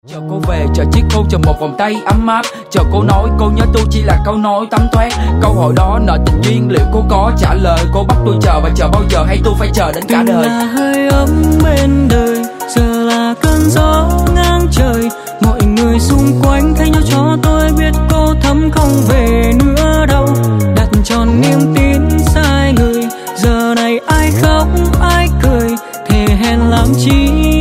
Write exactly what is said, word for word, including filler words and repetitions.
Chờ cô về, chờ chiếc hôn, chờ một vòng tay ấm áp. Chờ cô nói, cô nhớ tôi chỉ là câu nói tắm toét. Câu hỏi đó nợ tình duyên, liệu cô có trả lời? Cô bắt tôi chờ và chờ bao giờ, hay tôi phải chờ đến cả đời? Từng là hơi ấm bên đời, giờ là cơn gió ngang trời. Mọi người xung quanh thay nhau cho tôi biết cô thấm không về nữa đâu. Đặt tròn niềm tin sai người, giờ này ai khóc ai cười, thề hẹn làm chi